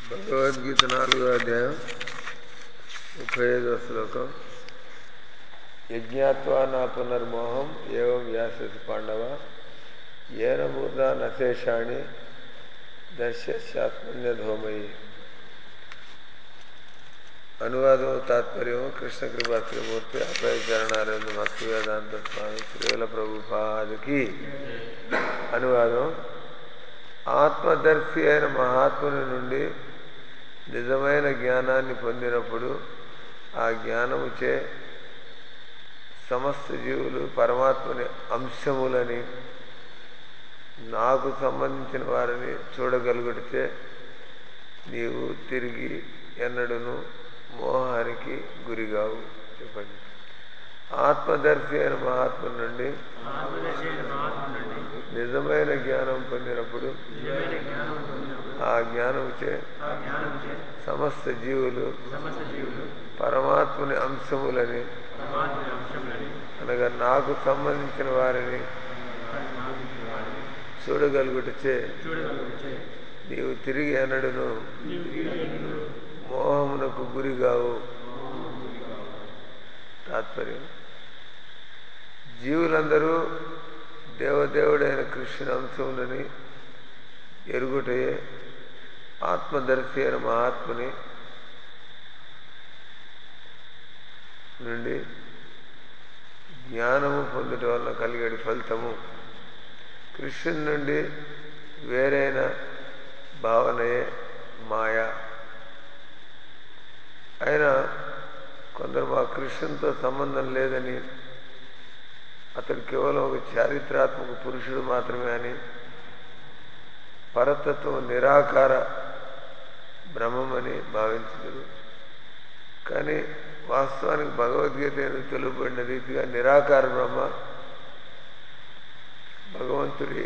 భగవద్గీత 4వ అధ్యాయం 35వ శ్లోకం. యజ్ఞాత్వా నా పునర్మోహం ఏవం వ్యాససి పాండవ ఏన మూర్ధా నశేషాణి దర్శ్యాత్మన్యధోమయి. అనువాదం తాత్పర్యం కృష్ణ కృపా శ్రీమూర్తి అభయ చరణానంద భక్తి వేదాంత స్వామి శ్రీల ప్రభుపాదికి. అనువాదం: ఆత్మదర్శి అయిన మహాత్ముని నుండి నిజమైన జ్ఞానాన్ని పొందినప్పుడు ఆ జ్ఞానముచే సమస్త జీవులు పరమాత్మని అంశములని నాకు సంబంధించిన వారిని చూడగలుగుటే నీవు తిరిగి ఎన్నడూను మోహానికి గురిగావు. చెప్పండి. ఆత్మదర్శి అయిన మహాత్ముని నుండి నిజమైన జ్ఞానం పొందినప్పుడు ఆ జ్ఞానముచే సమస్త జీవులు పరమాత్మని అంశములని అనగా నాకు సంబంధించిన వారిని చూడగలుగుటచే నీవు తిరిగి ఎన్నడూను మోహమునకు గురిగావు. తాత్పర్యం: జీవులందరూ దేవదేవుడైన కృష్ణుని అంశములని ఎరుగుటయే ఆత్మదర్శి అయిన మహాత్ముని నుండి జ్ఞానము పొందుట వలన కలిగేటి ఫలితము. కృష్ణుని నుండి వేరైన భావనయే మాయ. అయినా కొందరు మా కృష్ణునితో సంబంధం లేదని, అతడు కేవలం ఒక చారిత్రాత్మక పురుషుడు మాత్రమే అని, పరతత్వం నిరాకార బ్రహ్మమని భావించరు. కానీ వాస్తవానికి భగవద్గీత తెలుపబడిన రీతిగా నిరాకార బ్రహ్మ భగవంతుడి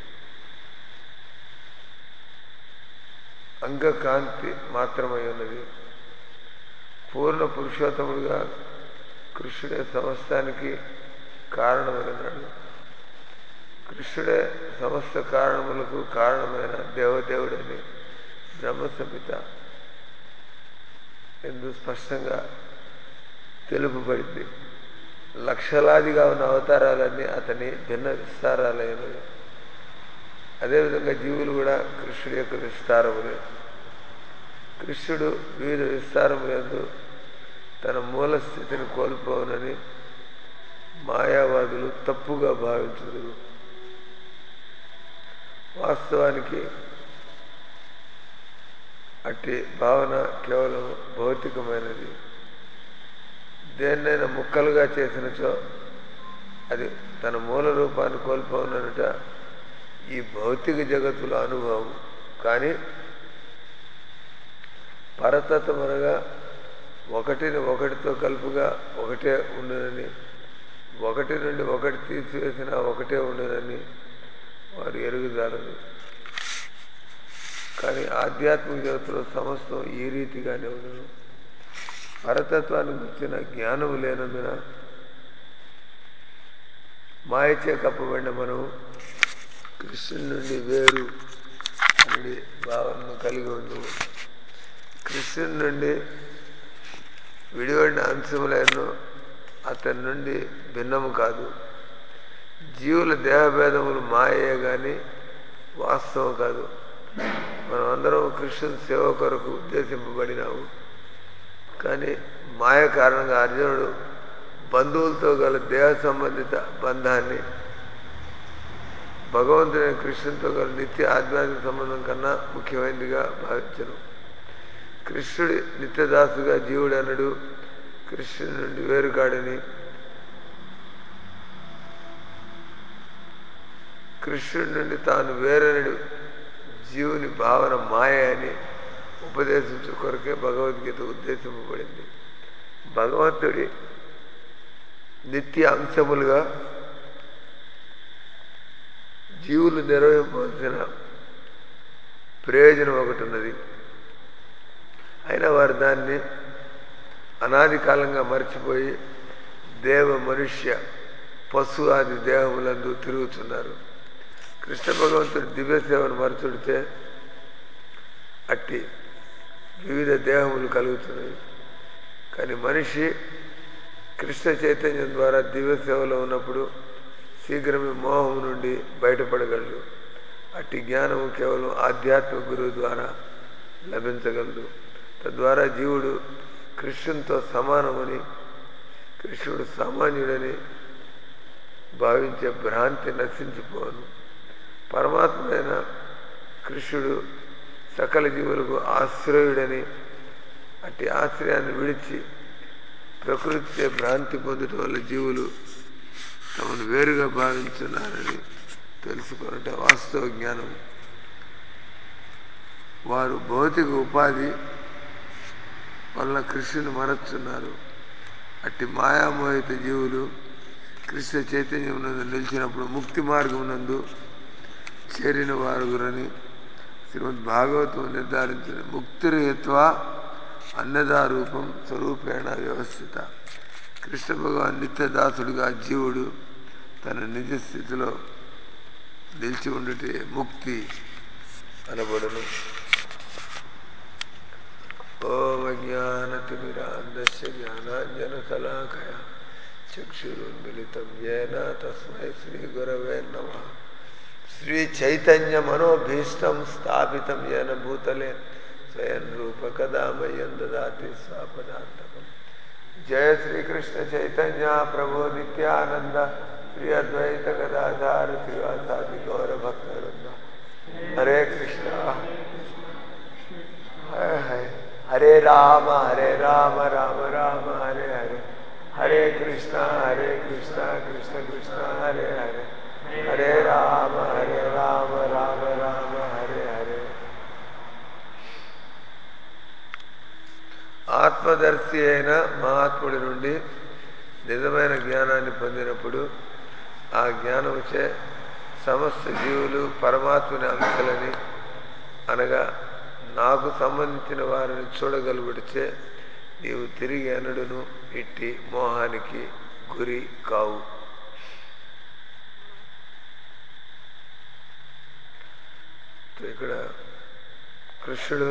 అంగకాంతి మాత్రమై ఉన్నది. పూర్ణ పురుషోత్తముడిగా కృష్ణుడే సమస్తానికి కారణమైనాడు. కృష్ణుడే సమస్త కారణములకు కారణమైన దేవదేవుడని బ్రహ్మ సంహిత ఎందు స్పష్టంగా తెలుపబడింది. లక్షలాదిగా ఉన్న అవతారాలన్నీ అతని భిన్న విస్తారాలైనవి. అదేవిధంగా జీవులు కూడా కృష్ణుడి యొక్క విస్తారములే. కృష్ణుడు వివిధ విస్తారములందు తన మూల స్థితిని కోల్పోవునని మాయావాదులు తప్పుగా భావించుదురు. వాస్తవానికి అట్టి భావన కేవలం భౌతికమైనది. దేన్నైనా ముక్కలుగా చేసినచో అది తన మూల రూపాన్ని కోల్పోనట ఈ భౌతిక జగత్తులో అనుభవం. కానీ పరతత్వం అనగా ఒకటిని ఒకటితో కలుపుగా ఒకటే ఉండునని, ఒకటి నుండి ఒకటి తీసివేసిన ఒకటే ఉండునని వారు ఎరుగుదారు. కానీ ఆధ్యాత్మిక జగత్తులో సమస్తం ఈ రీతిగానే ఉండను. పరతత్వాన్ని గురించిన జ్ఞానము లేనందున మాయచే కప్పబడిన మనం కృష్ణుని నుండి వేరు నుండి భావనను కలిగి ఉండు. కృష్ణుని నుండి విడివడిన అంశములను అతని నుండి భిన్నము కాదు. జీవుల దేహభేదములు మాయే గాని వాస్తవం కాదు. మనం అందరం కృష్ణుని సేవ కొరకు ఉద్దేశింపబడినాము. కానీ మాయ కారణంగా అర్జునుడు బంధువులతో గల దేహ సంబంధిత బంధాన్ని భగవంతుడైన కృష్ణునితో గల నిత్య ఆధ్యాత్మిక సంబంధం కన్నా ముఖ్యమైనదిగా భావించను. కృష్ణుడి నిత్యదాసుగా జీవుడనడు కృష్ణుడి నుండి వేరుకాడని, కృష్ణుడి నుండి తాను వేరనడు జీవుని భావన మాయ అని ఉపదేశించు కొరకే భగవద్గీత ఉద్దేశింపబడింది. భగవంతుడి నిత్య అంశములుగా జీవులు నిర్వహించవలసిన ప్రయోజనం ఒకటి ఉన్నది. అయినా వారు దాన్ని అనాది కాలంగా మర్చిపోయి దేవ, మనుష్య, పశు ఆది దేహములందు తిరుగుతున్నారు. కృష్ణ భగవంతుడి దివ్య సేవను మరచుడితే అట్టి వివిధ దేహములు కలుగుతున్నవి. కానీ మనిషి కృష్ణ చైతన్యం ద్వారా దివ్య సేవలో ఉన్నప్పుడు శీఘ్రమే మోహం నుండి బయటపడగలడు. అట్టి జ్ఞానము కేవలం ఆధ్యాత్మిక గురువు ద్వారా లభించగలదు. తద్వారా జీవుడు కృష్ణునితో సమానమని, కృష్ణుడు సామాన్యుడని భావించే భ్రాంతి నశించిపోను. పరమాత్మైన కృష్ణుడు సకల జీవులకు ఆశ్రయుడని, అట్టి ఆశ్రయాన్ని విడిచి ప్రకృతిచే భ్రాంతి పొందటం వల్ల జీవులు తమను వేరుగా భావించున్నారని తెలుసుకున్నట వాస్తవ జ్ఞానం. వారు భౌతిక ఉపాధి వల్ల కృష్ణుని మరచున్నారు. అట్టి మాయామోహిత జీవులు కృష్ణ చైతన్యం నందు నిలిచినప్పుడు ముక్తి మార్గం నందు చేరిన వారుగురని శ్రీమద్ భాగవతం నిర్ధారించింది. ముక్తిరహిత్వా అన్నదా రూపం స్వరూపేణ వ్యవస్థిత. కృష్ణ భగవాన్ నిత్యదాసుడిగా జీవుడు తన నిజ స్థితిలో నిలిచి ఉండుటే ముక్తి అనబడును. ఓం అజ్ఞానతిమిరాంధస్య జ్ఞానాంజనశలాకయ చక్షురున్మిళితం యేన తస్మై శ్రీగురవే నమః. శ్రీ చైతన్య మనోభీష్టం స్థాపితం యేన భూతలే స్వయం రూప కదా మह्यं దదాతి స్వపదాంతకం. జయ శ్రీకృష్ణ చైతన్య ప్రభు నిత్యానంద శ్రీ అద్వైత గదాధార శ్రీవాసాది గౌర భక్తవృంద. హరే కృష్ణ హరే రామ రామ రామ హరే హరే. హరే కృష్ణ కృష్ణ కృష్ణ హరే హరే. హరే రామ రామ రామ హరే హరే. ఆత్మదర్శి అయిన మహాత్ముడి నుండి నిజమైన జ్ఞానాన్ని పొందినప్పుడు ఆ జ్ఞానముచే సమస్త జీవులు పరమాత్మని అంశాలని, అనగా నాకు సంబంధించిన వారిని చూడగలుగుటచే నీవు తిరిగి ఎన్నడును ఇట్టి మోహానికి గురి కావు. ఇక్కడ కృష్ణుడు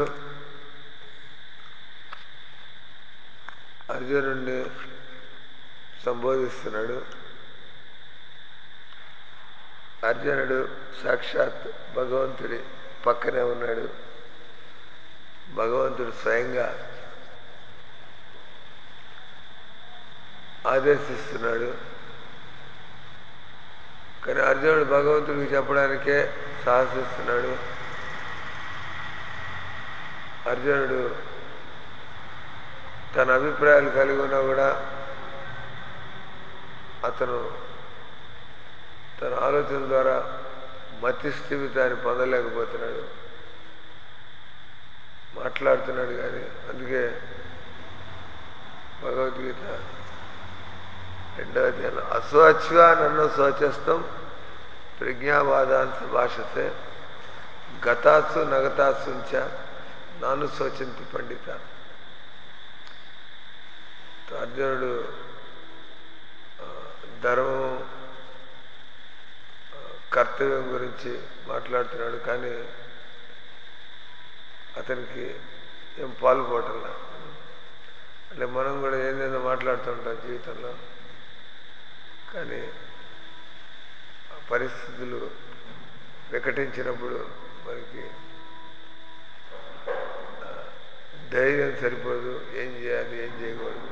అర్జునుడిని సంబోధిస్తున్నాడు. అర్జునుడు సాక్షాత్ భగవంతుడి పక్కనే ఉన్నాడు. భగవంతుడు స్వయంగా ఆదేశిస్తున్నాడు. కానీ అర్జునుడు భగవంతుడికి చెప్పడానికే సాహసిస్తున్నాడు. అర్జునుడు తన అభిప్రాయాలు కలిగి ఉన్నా కూడా అతను తన ఆలోచన ద్వారా మతిస్థిమితాన్ని పొందలేకపోతున్నాడు. మాట్లాడుతున్నాడు కానీ. అందుకే భగవద్గీత 2వ అధ్యాయంలో అశోచ్వా నన్ను శోచస్తం ప్రజ్ఞావాదాంశ భాషతే గతాసు నగతాసుంచ నాను శోచంతి పండిత. అర్జునుడు ధర్మం కర్తవ్యం గురించి మాట్లాడుతున్నాడు కానీ అతనికి ఏం పాల్పోవటంలా. అంటే మనం కూడా ఏందేదో మాట్లాడుతూ ఉంటాం జీవితంలో. కానీ పరిస్థితులు వికటించినప్పుడు మనకి ధైర్యం సరిపోదు. ఏం చేయాలి, ఏం చేయకూడదు.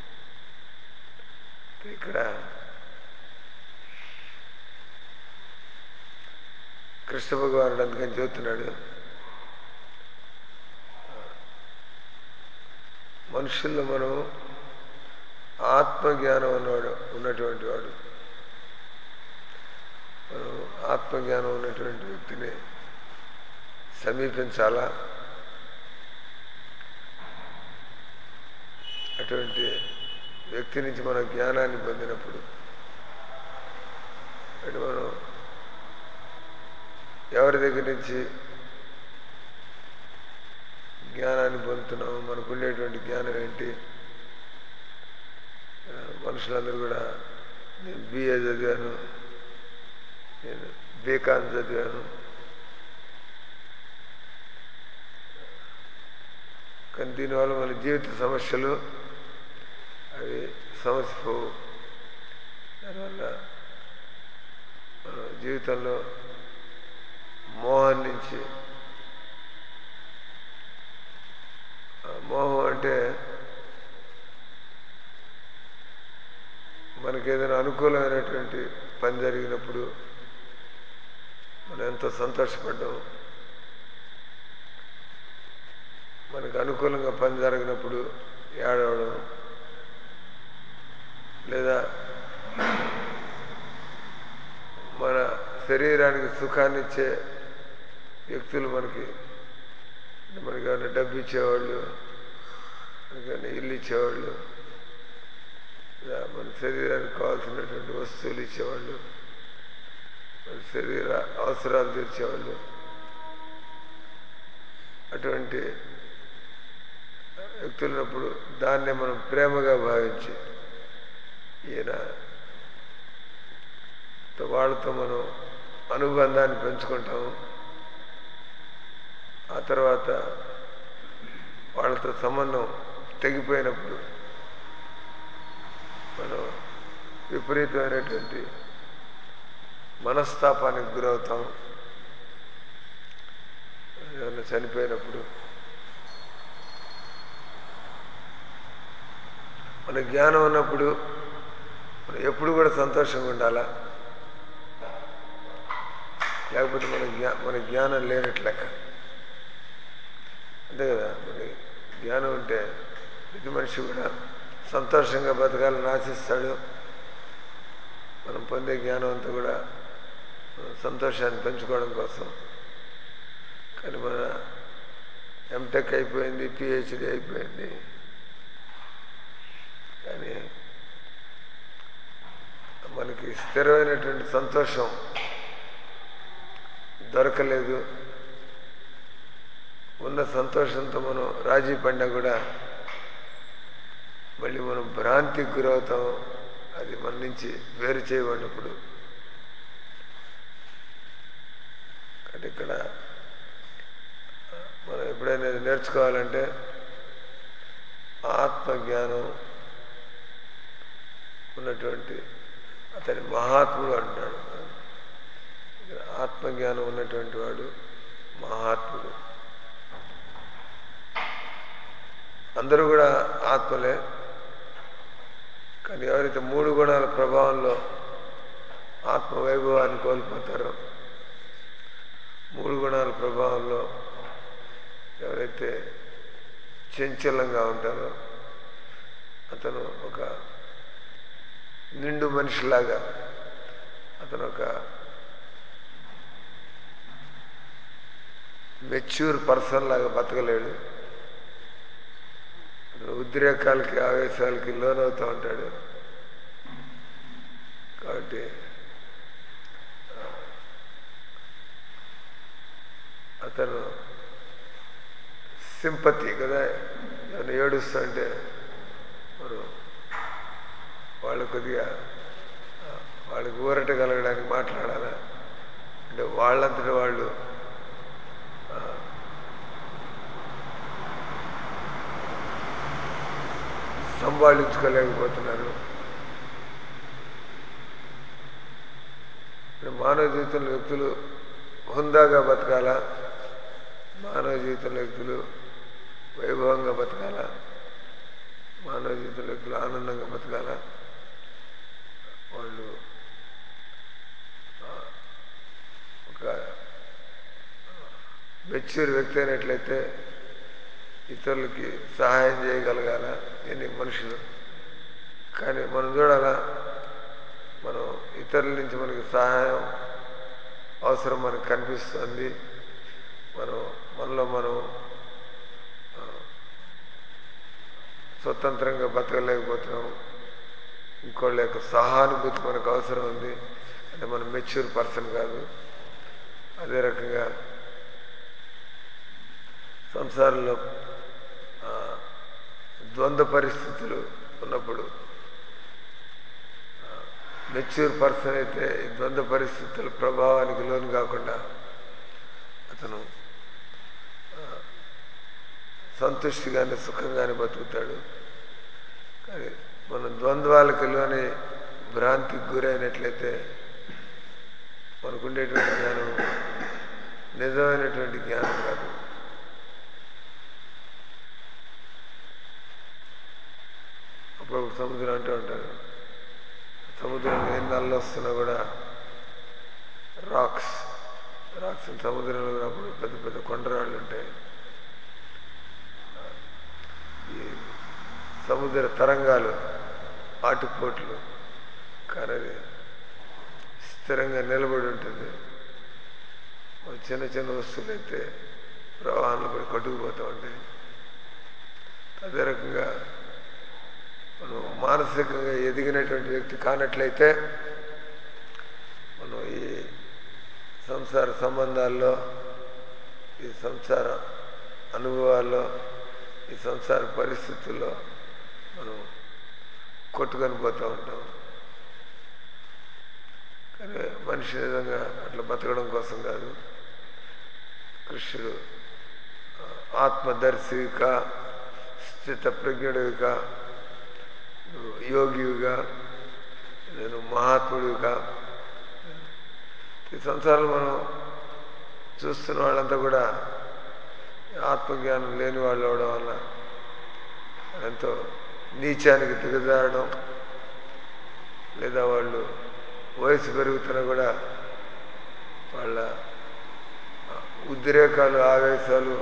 ఇక్కడ కృష్ణ భగవానుడు అందుకని చెబుతున్నాడు, మనుషుల్లో మనం ఆత్మజ్ఞానం ఉన్నటువంటి వాడు, మనం ఆత్మజ్ఞానం ఉన్నటువంటి వ్యక్తిని సమీపించాలా. అటువంటి వ్యక్తి నుంచి మనం జ్ఞానాన్ని పొందినప్పుడు అంటే మనం ఎవరి దగ్గర నుంచి జ్ఞానాన్ని పొందుతున్నాము, మనకు ఉండేటువంటి జ్ఞానం ఏంటి. మనుషులందరూ కూడా నేను బిఏ చదివాను, నేను బీకాన్ చదివాను, కానీ దీనివల్ల మన జీవిత సమస్యలు అవి సమస్య పోవు. దానివల్ల మన జీవితంలో మోహం నుంచి, మోహం అంటే మనకి ఏదైనా అనుకూలమైనటువంటి పని జరిగినప్పుడు మనం ఎంతో సంతోషపడ్డాం, మనకు అనుకూలంగా పని జరిగినప్పుడు ఏడవడం, లేదా మన శరీరానికి సుఖాన్ని ఇచ్చే వ్యక్తులు మనకి ఏమైనా డబ్బు ఇచ్చేవాళ్ళు, మనకైనా ఇల్లు ఇచ్చేవాళ్ళు, మన శరీరానికి కావాల్సినటువంటి వస్తువులు ఇచ్చేవాళ్ళు, మన శరీర అవసరాలు తీర్చేవాళ్ళు, అటువంటి వ్యక్తులున్నప్పుడు దాన్నే మనం ప్రేమగా భావించి వాళ్ళతో మనం అనుబంధాన్ని పెంచుకుంటాము. ఆ తర్వాత వాళ్ళతో సంబంధం తెగిపోయినప్పుడు మనం విపరీతమైనటువంటి మనస్తాపానికి గురవుతాం. ఏదైనా చనిపోయినప్పుడు మన జ్ఞానం ఉన్నప్పుడు మనం ఎప్పుడు కూడా సంతోషంగా ఉండాలా, లేకపోతే మన జ్ఞానం లేనట్లెక్క. అంతే కదా, మన జ్ఞానం ఉంటే ప్రతి మనిషి కూడా సంతోషంగా బతకాలని ఆశిస్తాడు. మనం పొందే జ్ఞానం అంతా కూడా సంతోషాన్ని పెంచుకోవడం కోసం. కానీ మన ఎంటెక్ అయిపోయింది, పిహెచ్డి అయిపోయింది, కానీ మనకి స్థిరమైనటువంటి సంతోషం దొరకలేదు. ఉన్న సంతోషంతో మనం రాజీ పడినా కూడా మళ్ళీ మనం భ్రాంతికి గురవుతాం. అది మన నుంచి వేరు చేయబడినప్పుడు. అంటే ఇక్కడ మనం ఎప్పుడైనా నేర్చుకోవాలంటే ఆత్మజ్ఞానం ఉన్నటువంటి అతని మహాత్ముడు అంటాడు. ఆత్మజ్ఞానం ఉన్నటువంటి వాడు మహాత్ముడు. అందరూ కూడా ఆత్మలే, కానీ ఎవరైతే 3 గుణాల ప్రభావంలో ఆత్మవైభవాన్ని కోల్పోతారో, 3 గుణాల ప్రభావంలో ఎవరైతే చంచలంగా ఉంటారో అతను ఒక నిండు మనిషిలాగా, అతను ఒక మెచ్యూర్ పర్సన్ లాగా బతకలేడు. అతను ఉద్రేకాలకి, ఆవేశాలకి లోనవుతూ ఉంటాడు. కాబట్టి అతను సింపతి కదా, ఏమైనా ఏడుస్తుంటే మనం వాళ్ళు కొద్దిగా వాళ్ళకి ఊరట కలగడానికి మాట్లాడాలా, అంటే వాళ్ళంతటి వాళ్ళు సంభాళించుకోలేకపోతున్నారు. మానవ జీవితంలో వ్యక్తులు హుందాగా బతకాలా, మానవ జీవితంలో వ్యక్తులు వైభవంగా బతకాలా, మానవ జీవితంలో వ్యక్తులు ఆనందంగా బతకాలా, వాళ్ళు ఒక మెచ్యూర్ వ్యక్తి అయినట్లయితే ఇతరులకి సహాయం చేయగలగాల ఎన్ని మనుషులు. కానీ మనం చూడాలా, మనం ఇతరుల నుంచి మనకి సహాయం అవసరం మనకు కనిపిస్తుంది, మనలో మనం స్వతంత్రంగా బతకలేకపోతున్నాం. ఇంకోళ్ళ యొక్క సహానుభూతి మనకు అవసరం ఉంది, అంటే మనం మెచ్యూర్ పర్సన్ కాదు. అదే రకంగా సంసారంలో ద్వంద్వ పరిస్థితులు ఉన్నప్పుడు మెచ్యూర్ పర్సన్ అయితే ఈ ద్వంద్వ పరిస్థితుల ప్రభావానికి లోను కాకుండా అతను సంతుష్టిగానే సుఖంగానే బతుకుతాడు. కానీ మనం ద్వంద్వాలకు లోని భ్రాంతికి గురైనట్లయితే మనకుండేటువంటి జ్ఞానం నిజమైనటువంటి జ్ఞానం కాదు. అప్పుడప్పుడు సముద్రం అంటూ ఉంటారు, సముద్రంలో ఎన్ని అల్లు వస్తున్నా కూడా రాక్స్ సముద్రంలో అప్పుడు పెద్ద పెద్ద కొండరాళ్ళు ఉంటాయి. ఈ సముద్ర తరంగాలు ఆటుపోట్లు కానీ స్థిరంగా నిలబడి ఉంటుంది. చిన్న చిన్న వస్తువులు అయితే ప్రవాహంలో కూడా కొట్టుకుపోతూ ఉంటాయి. అదే రకంగా మనం మానసికంగా ఎదిగినటువంటి వ్యక్తి కానట్లయితే మనం ఈ సంసార సంబంధాల్లో, ఈ సంసార అనుభవాల్లో, ఈ సంసార పరిస్థితుల్లో మనం కొట్టుకొని పోతూ ఉంటాం. కానీ మనిషి నిజంగా అట్లా బతకడం కోసం కాదు. కృష్ణుడు ఆత్మదర్శిగా, స్థిత ప్రజ్ఞుడిగా, యోగిగా, నేను మహాత్ముడిగా, ఈ సంసారంలో మనం చూస్తున్న వాళ్ళంతా కూడా ఆత్మజ్ఞానం లేని వాళ్ళు అవడం వల్ల ఎంతో నీచానికి దిగజారడం, లేదా వాళ్ళు వయసు పెరుగుతున్నా కూడా వాళ్ళ ఉద్రేకాలు, ఆవేశాలు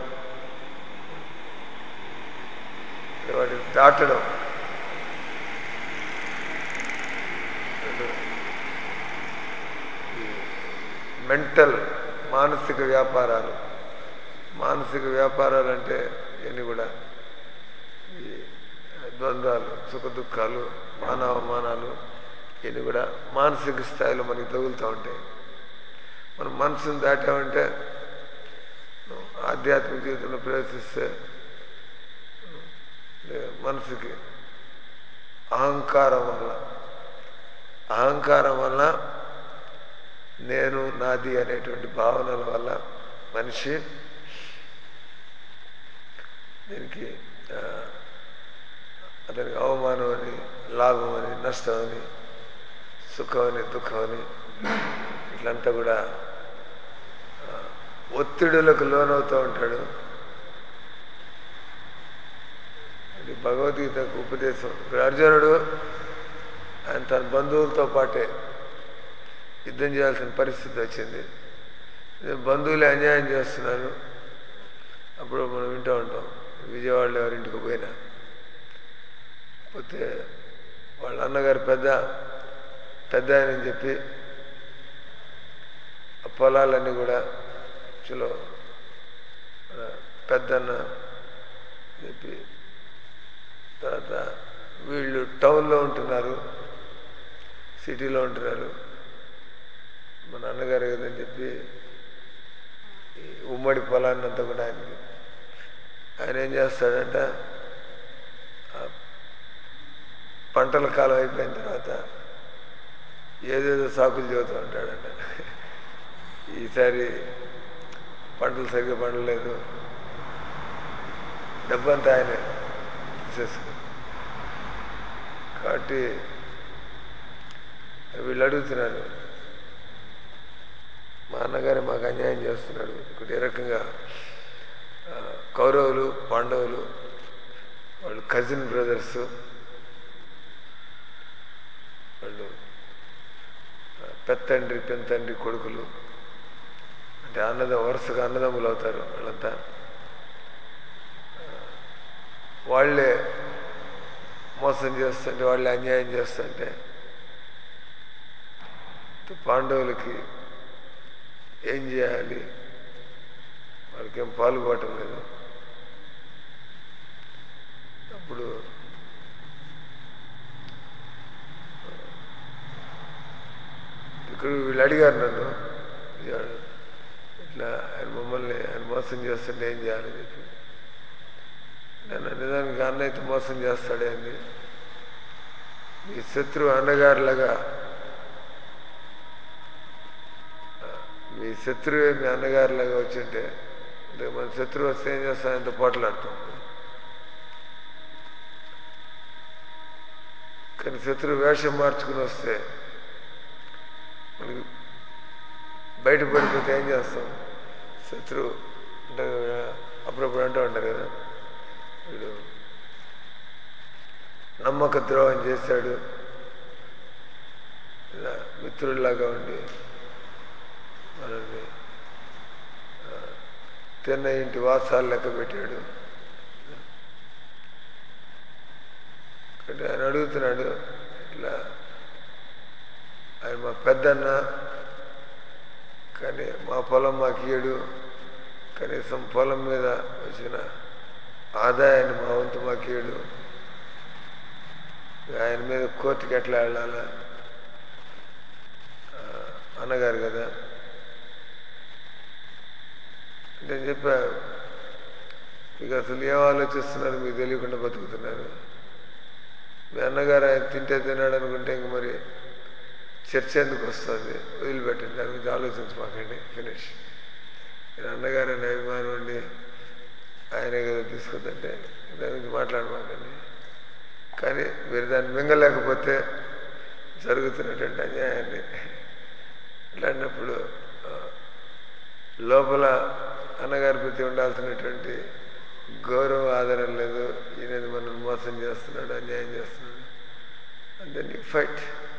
వాటిని దాటడం, ఈ మెంటల్ మానసిక వ్యాపారాలు అంటే ఇవన్నీ కూడా ఈ ద్వంద్వాలు, సుఖ దుఃఖాలు, మానవమానాలు ఇవన్నీ కూడా మానసిక స్థాయిలో మనకి తగులుతూ ఉంటాయి. మనం మనసును దాటామంటే, ఆధ్యాత్మిక జీవితంలో ప్రవేశిస్తే మనసుకి అహంకారం వల్ల నేను నాది అనేటువంటి భావనల వల్ల మనిషి దీనికి అతనికి అవమానం అని, లాభం అని, నష్టం అని, సుఖం అని, దుఃఖం అని ఇట్లంతా కూడా ఒత్తిడులకు లోనవుతూ ఉంటాడు. అది భగవద్గీతకు ఉపదేశం. ఇప్పుడు అర్జునుడు ఆయన తన బంధువులతో పాటే యుద్ధం చేయాల్సిన పరిస్థితి వచ్చింది. బంధువులే అన్యాయం చేస్తున్నారు. అప్పుడు మనం వింటూ ఉంటాం, విజయవాడలో ఎవరింటికి పోయినా పోతే వాళ్ళ అన్నగారు పెద్ద ఆయనని చెప్పి ఆ పొలాలన్నీ కూడా చలో పెద్దన్న చెప్పి, తర్వాత వీళ్ళు టౌన్లో ఉంటున్నారు, సిటీలో ఉంటున్నారు, మా నాన్నగారు కదని చెప్పి ఈ ఉమ్మడి పొలాన్నంతా కూడా ఆయన ఏం చేస్తాడంట, పంటల కాలం అయిపోయిన తర్వాత ఏదేదో సాకులు చెబుతూ ఉంటాడంట. ఈసారి పంటలు సరిగ్గా పండలేదు, డబ్బంతా ఆయన తీసేసుకుని. కాబట్టి వీళ్ళు అడుగుతున్నారు, మా అన్నగారే మాకు అన్యాయం చేస్తున్నాడు. ఇక్కడ ఏ రకంగా కౌరవులు, పాండవులు వాళ్ళు కజిన్ బ్రదర్స్, వాళ్ళు పెంతండ్రి కొడుకులు, అంటే వరుసగా అన్నదమ్ములు అవుతారు. వాళ్ళంతా వాళ్ళే మోసం చేస్తుంటే, వాళ్ళే అన్యాయం చేస్తుంటే పాండవులకి ఏం చేయాలి, వాళ్ళకేం పాల్గొవటం లేదు. అప్పుడు ఇక్కడ వీళ్ళు అడిగారు నన్ను, ఇట్లా ఆయన మోసం చేస్తుంటే ఏం చేయాలని చెప్పి. నేను నిజానికి అన్న అయితే మోసం చేస్తాడే అంది. మీ శత్రువు అన్నగారిలాగా, మీ శత్రువే మీ అన్నగారిలాగా వచ్చింటే, అంటే మన శత్రువు వస్తే ఏం చేస్తాం, ఎంత పోట్లాడతాం. కానీ శత్రువు వేషం మార్చుకుని వస్తే మనకి బయట పడిపోతే ఏం చేస్తాం? శత్రువు అంటే అప్పుడప్పుడు అంటూ ఉంటారు కదా, వీడు నమ్మక ద్రోహం చేశాడు, ఇలా మిత్రుల్లాగా ఉండి మనల్ని తిన్న ఇంటి వాసాలు లెక్క పెట్టాడు. అంటే ఆయన అడుగుతున్నాడు, ఇట్లా ఆయన మా పెద్దన్న, కానీ మా పొలం మాకు ఇయ్యడు, కనీసం పొలం మీద వచ్చిన ఆదాయాన్ని మా వంతు మాకు ఇయ్యడు, ఆయన మీద కోర్టుకి ఎట్లా వెళ్ళాలా? అన్నగారు కదా. నేను చెప్పా, మీకు అసలు ఏం ఆలోచిస్తున్నారు మీకు తెలియకుండా బతుకుతున్నారు. మీ అన్నగారు ఆయన తింటే తిన్నాడు అనుకుంటే ఇంక మరి చర్చ ఎందుకు వస్తుంది? వదిలిపెట్టండి, దాని గురించి ఆలోచించమాకండి, ఫినిష్. మీరు అన్నగారు అనే అభిమానం ఉండి ఆయనే కదా తీసుకుందంటే దాని గురించి మాట్లాడమాకండి. కానీ మీరు దాన్ని మింగలేకపోతే జరుగుతున్నటువంటి అన్యాయాన్ని ఇట్లాంటప్పుడు లోపల అన్నగారి ప్రతి ఉండాల్సినటువంటి గౌరవ ఆదరణ లేదు. ఈయనది మనల్ని మోసం చేస్తున్నాడు, అన్యాయం చేస్తున్నాడు, అంటే నీకు ఫైట్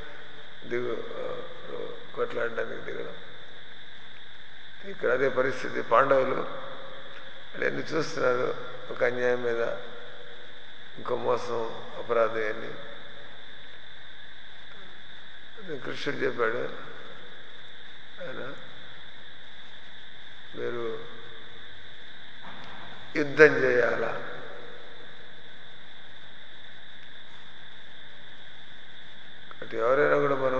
కొట్లాడడానికి దిగడం. ఇక్కడ అదే పరిస్థితి. పాండవులు ఎన్ని చూస్తున్నారు, ఒక అన్యాయం మీద ఇంకో మోసం, అపరాధం అని కృష్ణుడు చెప్పాడు. ఆయన మీరు యుద్ధం చేయాలా? అంటే ఎవరైనా కూడా మనం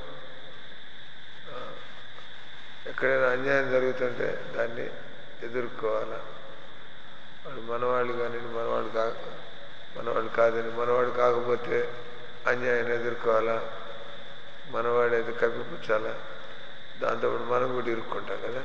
ఎక్కడైనా అన్యాయం జరుగుతుంటే దాన్ని ఎదుర్కోవాలా. వాడు మనవాళ్ళు కానీ మనవాడు కాదని, మనవాడు కాకపోతే అన్యాయాన్ని ఎదుర్కోవాలా, మనవాడైతే కప్పిపుచ్చాలా, దాంతో మనం కూడా ఇరుక్కుంటాం కదా.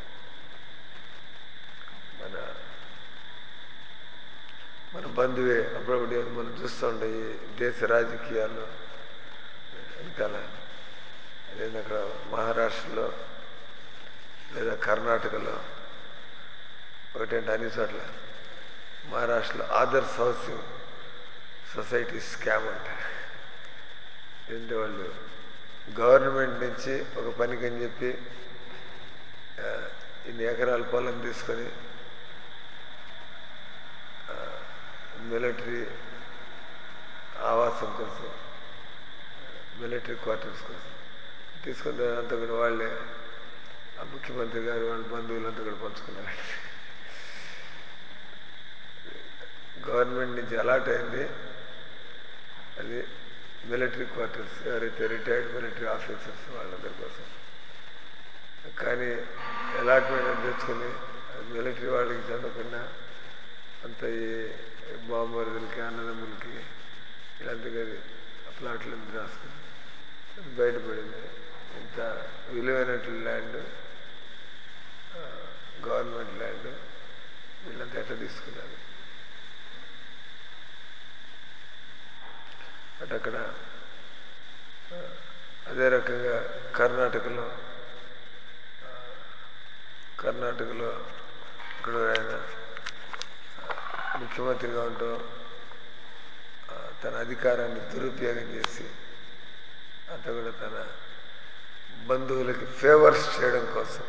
మన బంధువే అప్పుడప్పుడు మనం చూస్తూ ఉంటాం ఈ దేశ రాజకీయాల్లో వెనకాల. అదేంటి అక్కడ మహారాష్ట్రలో లేదా కర్ణాటకలో ఒకటంటే అన్ని చోట్ల మహారాష్ట్రలో ఆదర్శ్ హౌసింగ్ సొసైటీ స్కామ్ అంటారు. ఏంటంటే వాళ్ళు గవర్నమెంట్ నుంచి ఒక పనికని చెప్పి ఇన్ని ఎకరాల పొలం తీసుకొని మిలిటరీ ఆవాసం కోసం, మిలిటరీ క్వార్టర్స్ కోసం తీసుకున్న అంతా కూడా వాళ్ళే, ఆ ముఖ్యమంత్రి గారు వాళ్ళ బంధువులంతా కూడా పంచుకున్నారు. గవర్నమెంట్ నుంచి అలాట్ అయింది అది మిలిటరీ క్వార్టర్స్, ఎవరైతే రిటైర్డ్ మిలిటరీ ఆఫీసర్స్ వాళ్ళందరి కోసం. కానీ అలాట్మెంట్ తెచ్చుకొని మిలిటరీ వాళ్ళకి చెందకుండా అంత ఈ బాంబర్దులకి, అన్నదమ్ములకి ఇలాంటి ప్లాట్లను రాసుకుని బయటపడింది. ఇంత విలువైనట్లు ల్యాండ్, గవర్నమెంట్ ల్యాండ్ వీళ్ళంతా ఎట్లా తీసుకున్నారు. బట్ అక్కడ అదే రకంగా కర్ణాటకలో ఇక్కడ ఆయన ముఖ్యమంత్రిగా ఉంటూ తన అధికారాన్ని దురుపయోగం చేసి అంతా కూడా తన బంధువులకి ఫేవర్స్ చేయడం కోసం.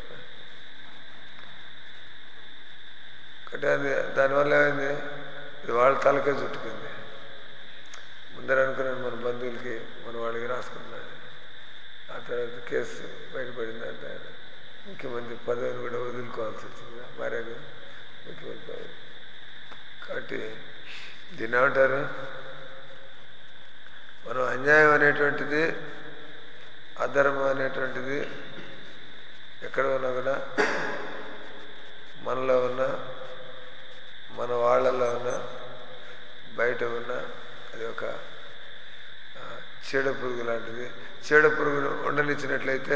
అంటే దానివల్ల ఏమైంది, ఇది వాళ్ళ తలకే చుట్టుకుంది. ముందర అనుకున్నాను మన బంధువులకి మన వాళ్ళకి రాసుకున్నాను. ఆ తర్వాత కేసు బయటపడిందంటే ఆయన ముఖ్యమంత్రి పదవిని కూడా వదులుకోవాల్సి వచ్చింది, భార్యగా ముఖ్యమంత్రి పదవి. కాబట్టి దీన్ని ఏమంటారు, మనం అన్యాయం అనేటువంటిది, అధర్మం అనేటువంటిది ఎక్కడ ఉన్నా కూడా మనలో ఉన్న, మన వాళ్ళలో ఉన్న, బయట ఉన్న అది ఒక చీడ పురుగు లాంటిది. చీడ పురుగును ఉండనిచ్చినట్లయితే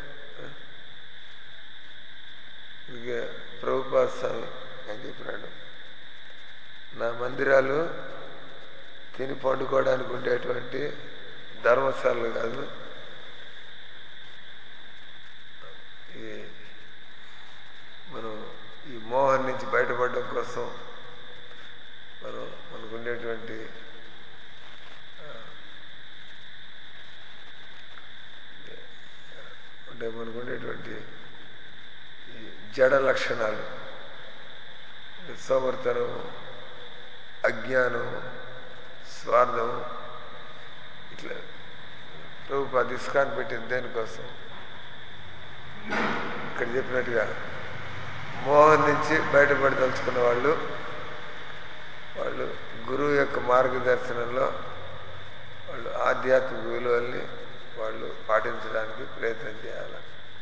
ఇక ప్రభుపాద స్వామి అని చెప్పినాడు, నా మందిరాలు తిని పండుకోవడానికి ఉండేటువంటి ధర్మశాలలు కాదు. ఈ మనం ఈ మోహం నుంచి బయటపడడం కోసం మనకు ఉండేటువంటి మనకు ఉండేటువంటి ఈ జడ లక్షణాలు, సోమర్తనం, అజ్ఞానం, స్వార్థం, ఇట్లా ప్రభుపాద ఇస్కాన్ పెట్టింది దేనికోసం? ఇక్కడ చెప్పినట్టుగా మోహం నుంచి బయటపడదలుచుకున్న వాళ్ళు గురువు యొక్క మార్గదర్శనంలో వాళ్ళు ఆధ్యాత్మిక విలువల్ని వాళ్ళు పాటించడానికి ప్రయత్నం చేయాలి.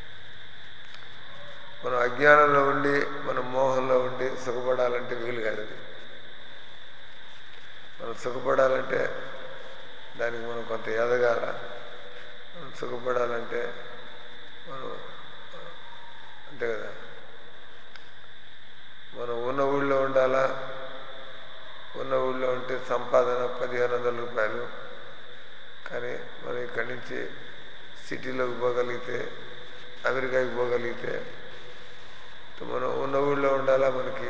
మనం అజ్ఞానంలో ఉండి మనం మోహంలో ఉండి సుఖపడాలంటే వీలు కాదు. మనం సుఖపడాలంటే దానికి మనం కొంత ఎదగాల. మనం సుఖపడాలంటే మనం అంతే కదా, మనం ఉన్న ఊళ్ళో ఉండాలా. ఉన్న ఊళ్ళో ఉంటే సంపాదన 1500 రూపాయలు, కానీ మనం ఇక్కడి నుంచి సిటీలోకి పోగలిగితే, అమెరికాకి పోగలిగితే మనం ఉన్న ఊళ్ళో ఉండాలా. మనకి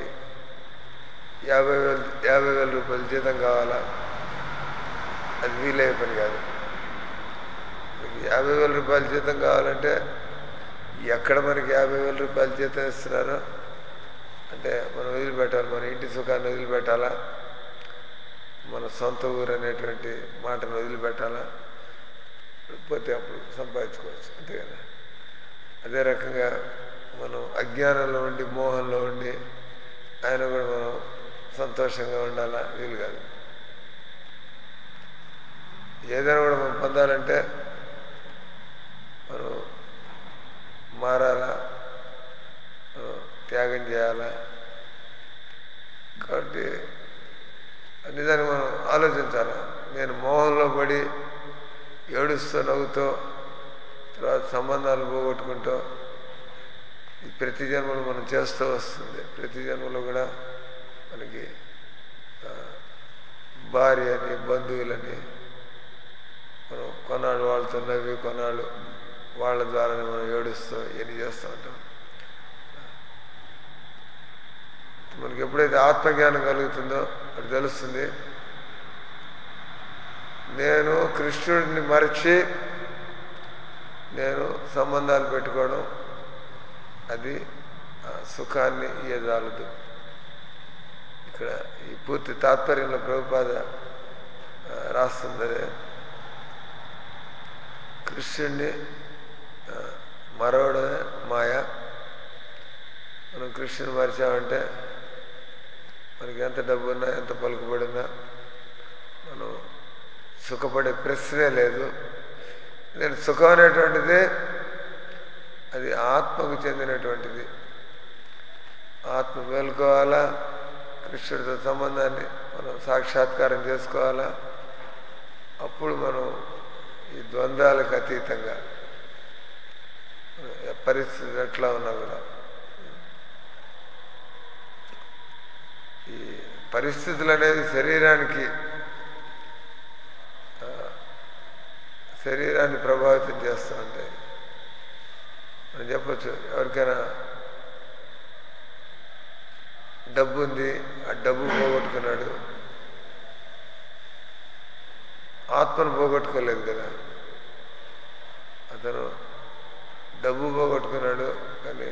50,000 రూపాయలు జీతం కావాలా, అది వీలయ్యే పని కాదు. 50,000 రూపాయలు జీతం కావాలంటే ఎక్కడ మనకి 50,000 రూపాయలు జీతం ఇస్తున్నారో అంటే మనం వదిలిపెట్టాలి. మన ఇంటి సుఖాన్ని వదిలిపెట్టాలా, మన సొంత ఊరు అనేటువంటి మాటను వదిలిపెట్టాలా, పోతే అప్పుడు సంపాదించుకోవచ్చు, అంతే కదా. అదే రకంగా మనం అజ్ఞానంలో ఉండి మోహంలో ఉండి ఆయన కూడా మనం సంతోషంగా ఉండాలా, వీలు కాదు. ఏదైనా కూడా మనం పొందాలంటే మనం మారాలా, త్యాగం చేయాలా. కాబట్టి నిజానికి మనం ఆలోచించాలి. నేను మోహంలో పడి ఏడుస్తూ నవ్వుతూ తర్వాత సంబంధాలు పోగొట్టుకుంటూ ప్రతి జన్మలో మనం చేస్తూ వస్తుంది. ప్రతి జన్మలో కూడా మనకి భార్య అని, బంధువులని మనం కొన్నాళ్ళు వాళ్ళతో నవ్వి కొన్నాళ్ళు వాళ్ళ ద్వారానే మనం ఏడుస్తూ ఎన్ని చేస్తూ ఉంటాం. మనకి ఎప్పుడైతే ఆత్మజ్ఞానం కలుగుతుందో అది తెలుస్తుంది. నేను కృష్ణుడిని మరచి నేను సంబంధాలు పెట్టుకోవడం అది సుఖాన్ని ఇయ్యజాలదు. ఇక్కడ ఈ పూర్తి తాత్పర్యంలో ప్రభుపాద రాస్తుంది. కృష్ణుడిని మరవడమే మాయ. మనం కృష్ణుని మరిచామంటే మనకి ఎంత డబ్బు ఉన్నా ఎంత పలుకుబడినా మనం సుఖపడే ప్రశ్నే లేదు. నేను సుఖం అనేటువంటిది అది ఆత్మకు చెందినటువంటిది. ఆత్మ మేలుకోవాలా, కృష్ణుడితో సంబంధాన్ని మనం సాక్షాత్కారం చేసుకోవాలా. అప్పుడు మనం ఈ ద్వంద్వాలకు అతీతంగా పరిస్థితి ఎట్లా ఉన్నా కూడా ఈ పరిస్థితులు అనేది శరీరాన్ని ప్రభావితం చేస్తూ ఉంటాయి. మనం చెప్పచ్చు, ఎవరికైనా డబ్బు ఉంది, ఆ డబ్బు పోగొట్టుకున్నాడు, ఆత్మను పోగొట్టుకోలేదు కదా. అతను డబ్బు పోగొట్టుకున్నాడు కానీ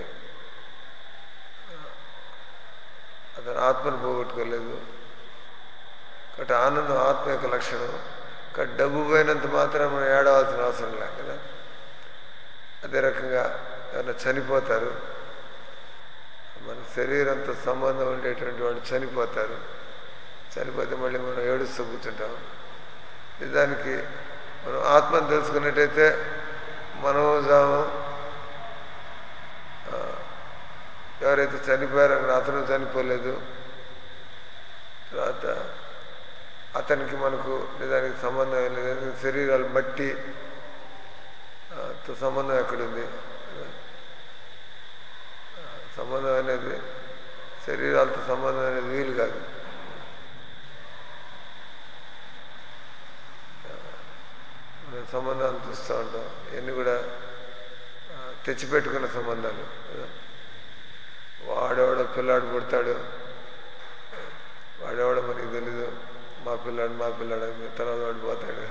అతను ఆత్మను పోగొట్టుకోలేదు. కాబట్టి ఆనందం ఆత్మ యొక్క లక్షణం. కాబట్టి డబ్బు పోయినంత మాత్రం మనం ఏడవలసిన అవసరం లేదు కదా. అదే రకంగా ఎవరైనా చనిపోతారు, మన శరీరంతో సంబంధం ఉండేటువంటి వాళ్ళు చనిపోతారు. చనిపోతే మళ్ళీ మనం ఏడుస్తూ కూర్చుంటాం. నిజానికి మనం ఆత్మను తెలుసుకున్నట్టయితే మనోజాము ఎవరైతే చనిపోయారో అతను చనిపోలేదు. తర్వాత అతనికి మనకు నిజానికి సంబంధం ఏం లేదు. శరీరాలు బట్టి సంబంధం ఎక్కడుంది? సంబంధం అనేది శరీరాలతో సంబంధం అనేది వీలు కాదు. సంబంధాలు చూస్తూ ఉంటాం. ఇవన్నీ కూడా తెచ్చిపెట్టుకున్న సంబంధాలు కదా. వాడెవడో పిల్లాడు పుడతాడు, వాడెవడో మనకి తెలీదు, మా పిల్లాడు అని తర్వాత వాడు పోతాడు.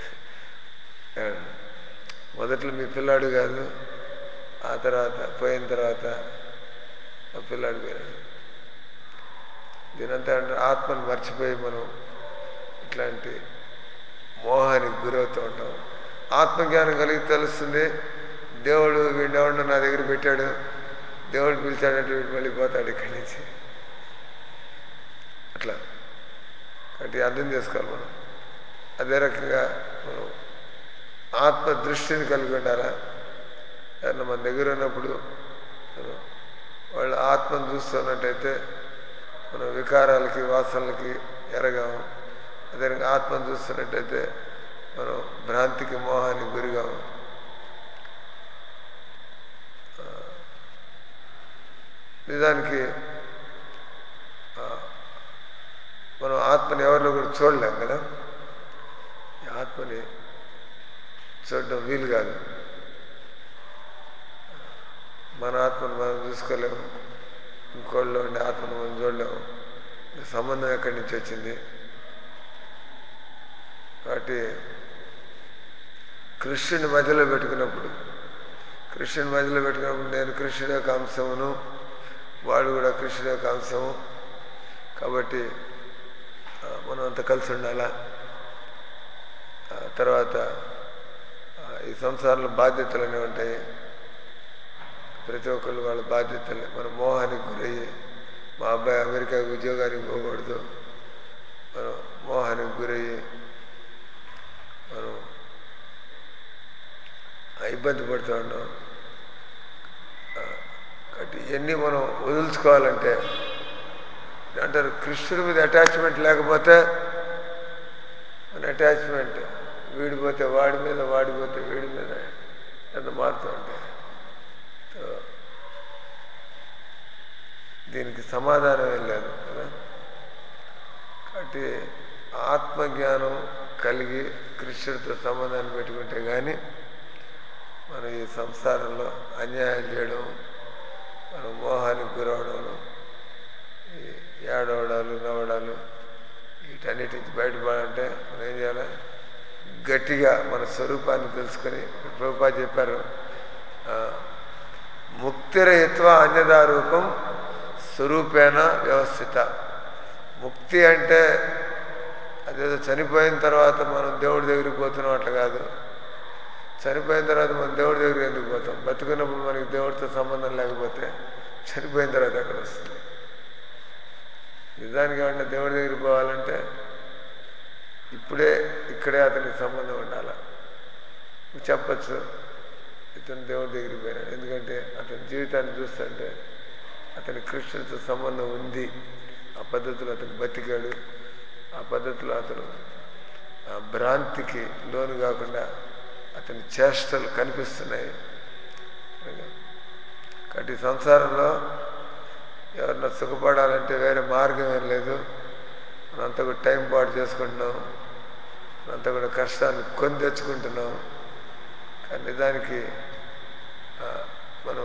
మొదట్లో మీ పిల్లాడు కాదు, ఆ తర్వాత పోయిన తర్వాత ఆ పిల్లాడు పోయినాడు. దీనంతా అంటే ఆత్మను మర్చిపోయి మనం ఇట్లాంటి మోహానికి గురవుతూ ఉంటాం. ఆత్మజ్ఞానం కలిగి తెలుస్తుంది, దేవుడు వీడెవడో నా దగ్గర పెట్టాడు, దేవుడు పిలిచాడంటే వీడు మళ్ళీ పోతాడు ఇక్కడి నుంచి. అట్లా కాబట్టి అర్థం చేసుకోవాలి మనం. అదే రకంగా మనం ఆత్మ దృష్టిని కలిగి ఉండాలా. ఎవరైనా మన దగ్గర ఉన్నప్పుడు వాళ్ళు ఆత్మను చూస్తున్నట్టయితే మనం వికారాలకి వాసనలకి ఎరగాము. అదే ఆత్మను చూస్తున్నట్టయితే మనం భ్రాంతికి మోహానికి గురిగాము. నిజానికి మనం ఆత్మని ఎవరిలో కూడా చూడలేం కదా. ఈ ఆత్మని చూడడం వీలు కాదు. మన ఆత్మను మనం చూసుకోలేము, ఇంకోళ్ళలో ఉండే ఆత్మను మనం చూడలేము. సంబంధం ఎక్కడి నుంచి వచ్చింది? కాబట్టి కృష్ణుని మధ్యలో పెట్టుకున్నప్పుడు నేను కృష్ణుడి యొక్క అంశమును, వాడు కూడా కృష్ణుడి యొక్క అంశము. కాబట్టి మనం అంతా కలిసి ఉండాలా. తర్వాత ఈ సంసారంలో బాధ్యతలు అనేవి ఉంటాయి. ప్రతి ఒక్కళ్ళు వాళ్ళ బాధ్యతలు. మనం మోహానికి గురయ్యి, మా అబ్బాయి అమెరికాకి ఉద్యోగానికి పోకూడదు, మనం మోహానికి గురయ్యి మనం ఇబ్బంది పడుతూ ఉన్నాం. కాబట్టి ఇవన్నీ మనం వదులుచుకోవాలంటే అంటారు, కృష్ణుడి మీద అటాచ్మెంట్ లేకపోతే మన అటాచ్మెంట్ వీడిపోతే వాడి మీద, వాడిపోతే వీడి మీద ఎంత మారుతూ ఉంటాయి. దీనికి సమాధానం ఏం లేదు కదా. కాబట్టి ఆత్మజ్ఞానం కలిగి కృష్ణుడితో సంబంధాన్ని పెట్టుకుంటే కానీ మనం ఈ సంసారంలో అన్యాయం చేయడం, మనం మోహానికి గురవడం, ఈ ఏడవడాలు నవ్వడాలు వీటన్నిటి నుంచి బయటపడాలంటే మనం ఏం చేయాలి? గట్టిగా మన స్వరూపాన్ని తెలుసుకొని, ప్రభుపాద చెప్పారు, ముక్తిరహిత్వ అన్యదా రూపం స్వరూపేణ వ్యవస్థిత. ముక్తి అంటే అదేదో చనిపోయిన తర్వాత మనం దేవుడి దగ్గరికి పోతున్నాం అట్లా కాదు. చనిపోయిన తర్వాత మనం దేవుడి దగ్గరికి ఎందుకు పోతాం? బతుకున్నప్పుడు మనకి దేవుడితో సంబంధం లేకపోతే చనిపోయిన తర్వాత ఎక్కడ వస్తుంది? నిజానికి ఏమన్నా దేవుడి దగ్గరికి పోవాలంటే ఇక్కడే అతనికి సంబంధం ఉండాలి. చెప్పచ్చు ఇతను దేవుడి దగ్గరికి పోయినాడు, ఎందుకంటే అతని జీవితాన్ని చూస్తుంటే అతని కృష్ణుడితో సంబంధం ఉంది, ఆ పద్ధతిలో అతను బతికాడు, ఆ పద్ధతిలో అతను భ్రాంతికి లోను కాకుండా అతని చేష్టలు కనిపిస్తున్నాయి. కాబట్టి సంసారంలో ఎవరన్నా సుఖపడాలంటే వేరే మార్గం ఏం లేదు. మనంతా కూడా టైం పాటు చేసుకుంటున్నాం, మనంతా కూడా కష్టాన్ని కొని తెచ్చుకుంటున్నాం. కానీ నిజానికి మనం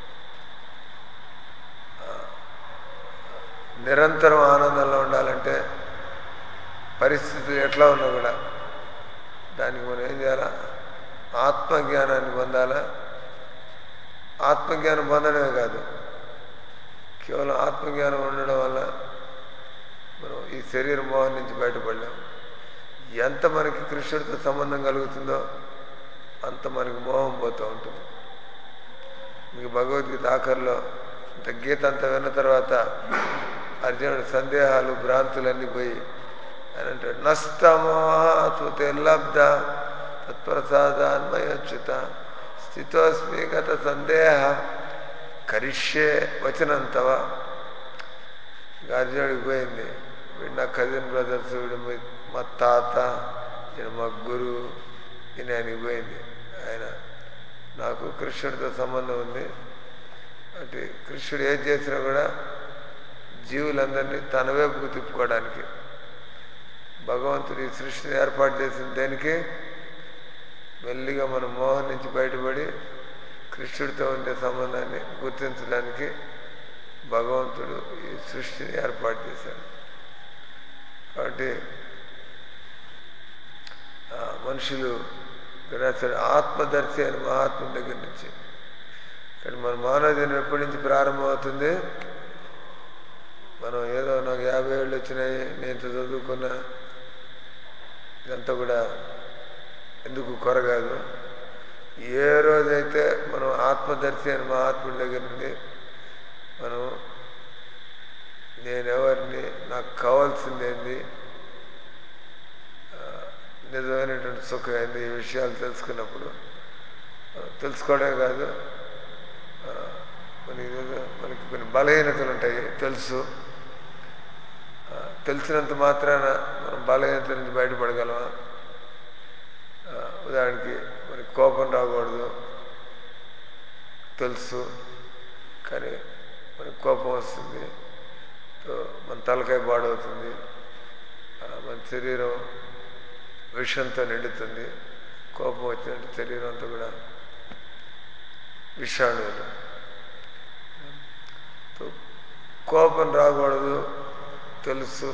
నిరంతరం ఆనందంలో ఉండాలంటే పరిస్థితులు ఎట్లా ఉన్నా కూడా దానికి మనం ఏం చేయాలా? ఆత్మజ్ఞానాన్ని పొందాలా. ఆత్మజ్ఞానం పొందడమే కాదు, కేవలం ఆత్మజ్ఞానం ఉండడం వల్ల మనం ఈ శరీర మోహం నుంచి బయటపడలేం. ఎంత మనకి కృష్ణుడితో సంబంధం కలుగుతుందో అంత మనకి మోహం పోతూ ఉంటుంది. మీకు భగవద్గీత ఆఖరిలో ఇంత గీత అంతా విన్న తర్వాత అర్జునుడు సందేహాలు భ్రాంతులన్నీ పోయి అని అంటాడు, నష్టమోహతే లబ్ధ తత్ప్రసాదాన్మయచ్యుత స్థితోస్మి గత సందేహ కరిష్యే వచనంతవ. అర్జునుడికి పోయింది, వీడు నా కజిన్ బ్రదర్స్, వీడు మా తాత, ఈయన మా గురువు, ఈయన ఆయనకి పోయింది. ఆయన నాకు కృష్ణుడితో సంబంధం ఉంది, అంటే కృష్ణుడు ఏం చేసినా కూడా జీవులందరినీ తన వైపుకు తిప్పుకోవడానికి. భగవంతుడు ఈ సృష్టిని ఏర్పాటు చేసిన దేనికి? మెల్లిగా మనం మోహం నుంచి బయటపడి కృష్ణుడితో ఉండే సంబంధాన్ని గుర్తించడానికి భగవంతుడు ఈ సృష్టిని ఏర్పాటు చేశాడు. కాబట్టి మనుషులు రాశాడు ఆత్మదర్శి అని మహాత్ముడి దగ్గర నుంచి. కానీ మన మానవ జన్మ ఎప్పటి నుంచి ప్రారంభమవుతుంది? మనం ఏదో నాకు 50 ఏళ్ళు వచ్చినాయి, నేను చదువుకున్నా, ఇదంతా కూడా ఎందుకు కొరగాదు. ఏ రోజైతే మనం ఆత్మదర్శి అని మహాత్ముడి దగ్గర నుండి మనం నేనెవరిని, నాకు కావాల్సిందేంది, నిజమైనటువంటి సుఖం ఏంది, ఈ విషయాలు తెలుసుకున్నప్పుడు తెలుసుకోవడమే కాదు, మనకి కొన్ని బలహీనతలు ఉంటాయి తెలుసు. తెలిసినంత మాత్రాన మనం బలహీనత నుంచి బయటపడగలమా? ఉదాహరణకి మనకి కోపం రాకూడదు తెలుసు, కానీ మనకి కోపం వస్తుంది, మన తలకాయ పాడవుతుంది, మన శరీరం విషంతో నిండుతుంది. కోపం వచ్చినట్టు శరీరం అంతా కూడా విషాణువులు. కోపం రాకూడదు తెలుసు,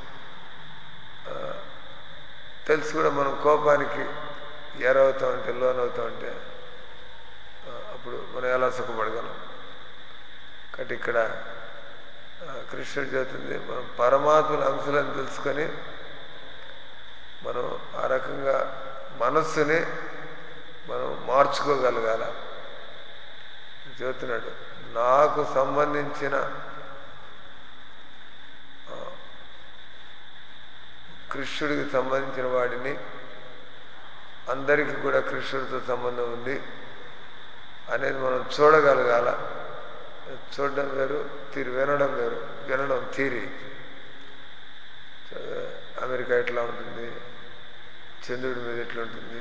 తెలుసు కూడా మనం కోపానికి ఎరవుతా ఉంటే, లోనవుతా ఉంటే అప్పుడు మనం ఎలా సుఖపడగలం? కాబట్టి ఇక్కడ కృష్ణుడు చెబుతుంది, మనం పరమాత్మల అంశాలను తెలుసుకొని మనం ఆ రకంగా మనస్సుని మనం మార్చుకోగలగాల. చెబుతున్నాడు, నాకు సంబంధించిన కృష్ణుడికి సంబంధించిన వాడిని, అందరికీ కూడా కృష్ణుడితో సంబంధం ఉంది అనేది మనం చూడగలగాల. చూడడం వేరు, వినడం వేరు. వినడం థియరీ, అమెరికా ఎట్లా ఉంటుంది, చంద్రుడి మీద ఎట్లా ఉంటుంది,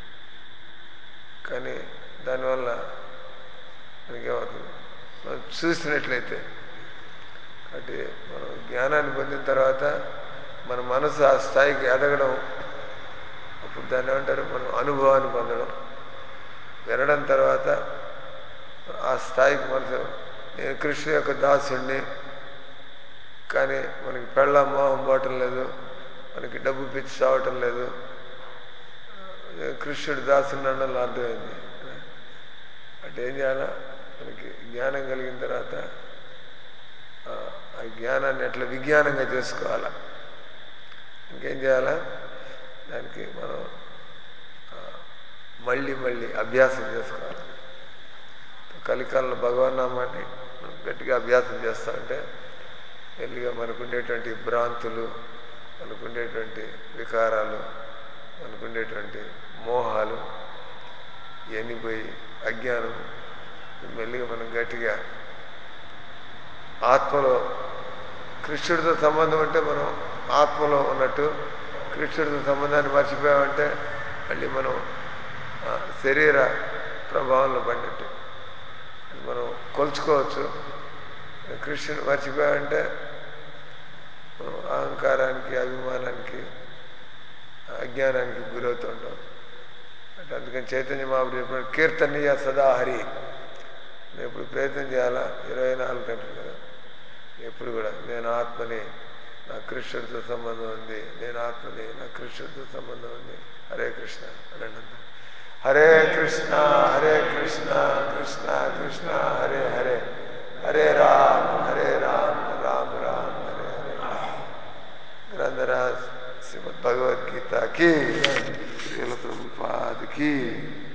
కానీ దానివల్ల మనకేమవుతుంది? మనం చూసినట్లయితే. కాబట్టి మనం జ్ఞానాన్ని పొందిన తర్వాత మన మనసు ఆ స్థాయికి ఎదగడం, అప్పుడు దాన్ని ఏమంటారు? మనం అనుభవాన్ని పొందడం. వినడం తర్వాత ఆ స్థాయికి మనసు, నేను కృష్ణుని యొక్క దాసుడిని, కానీ మనకి పెళ్ళ మోహం పోవటం లేదు, మనకి డబ్బు పిచ్చి చావటం లేదు, కృష్ణుడి దాసుని అనడంలో అర్థమైంది. అంటే ఏం చేయాలా? మనకి జ్ఞానం కలిగిన తర్వాత ఆ జ్ఞానాన్ని ఎట్లా విజ్ఞానంగా చేసుకోవాలా, ఇంకేం చేయాలా? దానికి మనం మళ్ళీ మళ్ళీ అభ్యాసం చేసుకోవాలి. కలికాలంలో భగవన్నామాన్ని మనం గట్టిగా అభ్యాసం చేస్తూ ఉంటే మెల్లిగా మనకుండేటువంటి భ్రాంతులు, మనకుండేటువంటి వికారాలు, మనకుండేటువంటి మోహాలు ఇవన్నీ పోయి అజ్ఞానం మెల్లిగా మనం గట్టిగా ఆత్మలో కృష్ణుడితో సంబంధం ఉంటే మనం ఆత్మలో ఉన్నట్టు, కృష్ణుడితో సంబంధాన్ని మర్చిపోయామంటే మళ్ళీ మనం శరీర ప్రభావంలో పడినట్టు మనం కొలుచుకోవచ్చు. కృష్ణుడు మర్చిపోయామంటే అహంకారానికి, అభిమానానికి, అజ్ఞానానికి గురవుతూ ఉంటాం. అంటే అందుకని చైతన్య మహాప్రభు చెప్పినప్పుడు కీర్తనీయ సదా హరి. ఎప్పుడు ప్రయత్నం చేయాలా? 24 గంటలు కదా, ఎప్పుడు కూడా నేను ఆత్మని, నా కృష్ణుడితో సంబంధం ఉంది, నేను ఆత్మని, నా కృష్ణుడితో సంబంధం ఉంది. హరే కృష్ణ అనండి. హరే కృష్ణ హరే కృష్ణ కృష్ణ కృష్ణ హరే హరే, హరే రామ్ రామ్ రామ్ హరే హరే. గ్రంథరాజ్ శ్రీమద్ భగవద్గీత కి, శ్రీల ప్రభుపాద కి.